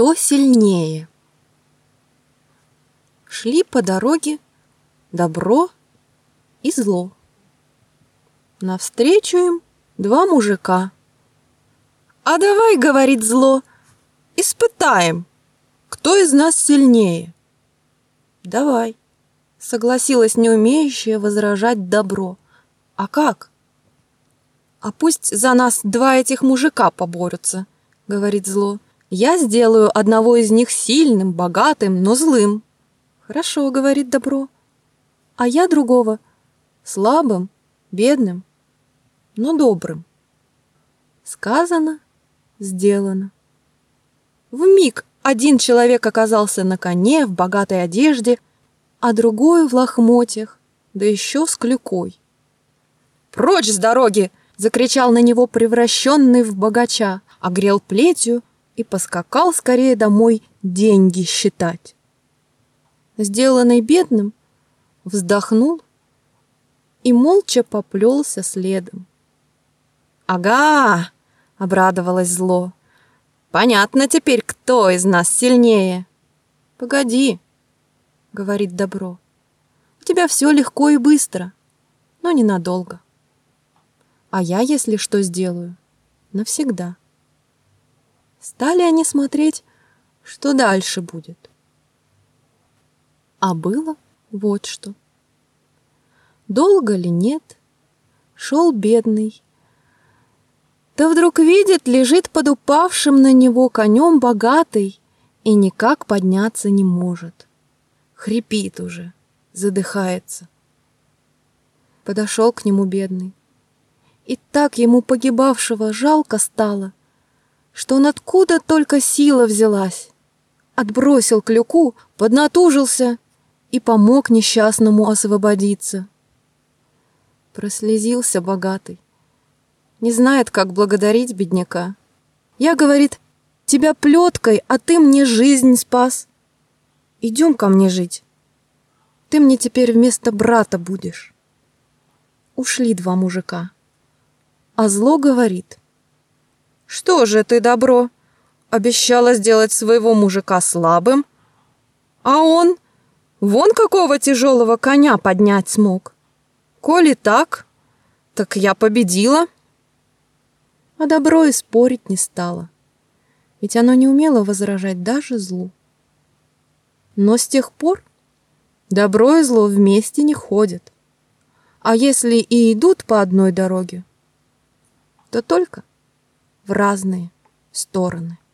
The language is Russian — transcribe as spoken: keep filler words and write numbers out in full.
Кто сильнее? Шли по дороге добро и зло. Навстречу им два мужика. «А давай, — говорит зло, — испытаем, кто из нас сильнее». «Давай», — согласилась не умеющая возражать добро. «А как?» «А пусть за нас два этих мужика поборются, — говорит зло. Я сделаю одного из них сильным, богатым, но злым». «Хорошо, — говорит добро, — а я другого слабым, бедным, но добрым». Сказано, сделано. Вмиг один человек оказался на коне в богатой одежде, а другой в лохмотьях, да еще с клюкой. «Прочь с дороги!» — закричал на него превращенный в богача, огрел плетью и поскакал скорее домой деньги считать. Сделанный бедным, вздохнул и молча поплелся следом. «Ага!» — обрадовалось зло. «Понятно теперь, кто из нас сильнее». «Погоди!» — говорит добро. «У тебя все легко и быстро, но ненадолго. А я, если что сделаю, навсегда». Стали они смотреть, что дальше будет. А было вот что. Долго ли нет, шел бедный, да вдруг видит, лежит под упавшим на него конем богатый и никак подняться не может. Хрипит уже, задыхается. Подошел к нему бедный, и так ему погибавшего жалко стало, что он откуда только сила взялась, отбросил клюку, поднатужился и помог несчастному освободиться. Прослезился богатый, не знает, как благодарить бедняка. «Я, — говорит, — тебя плеткой, а ты мне жизнь спас. Идем ко мне жить. Ты мне теперь вместо брата будешь». Ушли два мужика. А зло говорит: «Что же ты, добро, обещала сделать своего мужика слабым, а он вон какого тяжелого коня поднять смог. Коли так, так я победила». А добро и спорить не стало, ведь оно не умело возражать даже злу. Но с тех пор добро и зло вместе не ходят, а если и идут по одной дороге, то только в разные стороны.